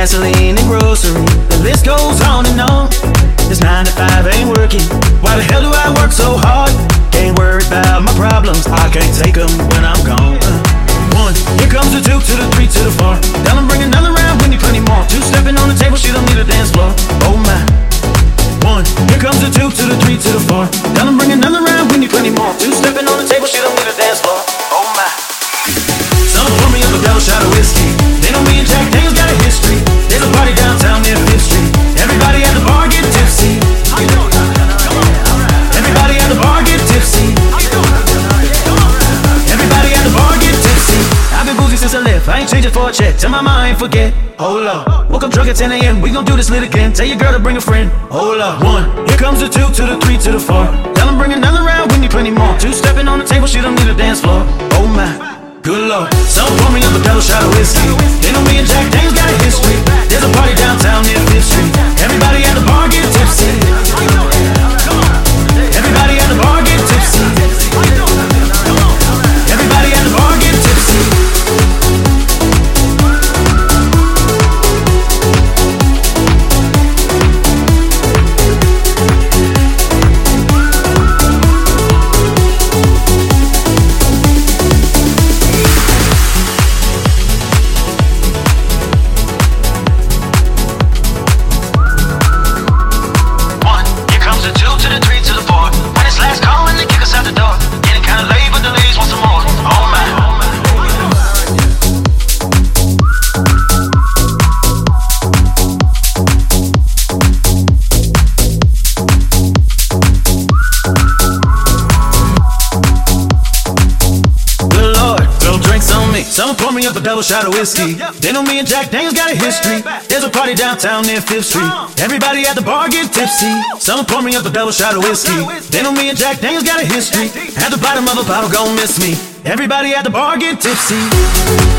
gasoline and grocery. The list goes on and on. This 9 to 5 ain't working. Why the hell do I work so hard? Can't worry about my problems, I can't take them when I'm gone. One, here comes the 2 to the 3 to the 4. Tell them bring another round, we need plenty more. 2 stepping on the table, she don't need a dance floor. Oh my. One, here comes the 2 to the 3 to the 4. Tell them bring another round, we need plenty more. 2 stepping on the table, she don't need a dance floor. Oh my. Some pour me up a double shot of whiskey. They know me and Jack Daniels got a history. There's a party downtown near 5th Street. Everybody at the bar get tipsy. Everybody at the bar get tipsy. Everybody at the bar get tipsy. I've been boozy since I left, I ain't changing for a check. Tell my mind forget. Hold up, woke up drunk at 10 a.m. We gon' do this lit again. Tell your girl to bring a friend. Hold up. 1, here comes the 2 to the 3 to the 4. Tell them bring another round, we need plenty more. 2 stepping on the table, she don't need a dance floor. Oh my, good lord. Some pour me up a double shot of whiskey. They know me and Jack Daniels got a history. There's a party downtown near 5th Street. Everybody at the bar get tipsy. Everybody at the bar get tipsy. Everybody at the bar get tipsy. Someone pour me up a double shot of whiskey. They know me and Jack Daniels got a history. There's a party downtown near 5th Street. Everybody at the bar get tipsy. Someone pour me up a double shot of whiskey. They know me and Jack Daniels got a history. At the bottom of a bottle, gon' miss me. Everybody at the bar get tipsy.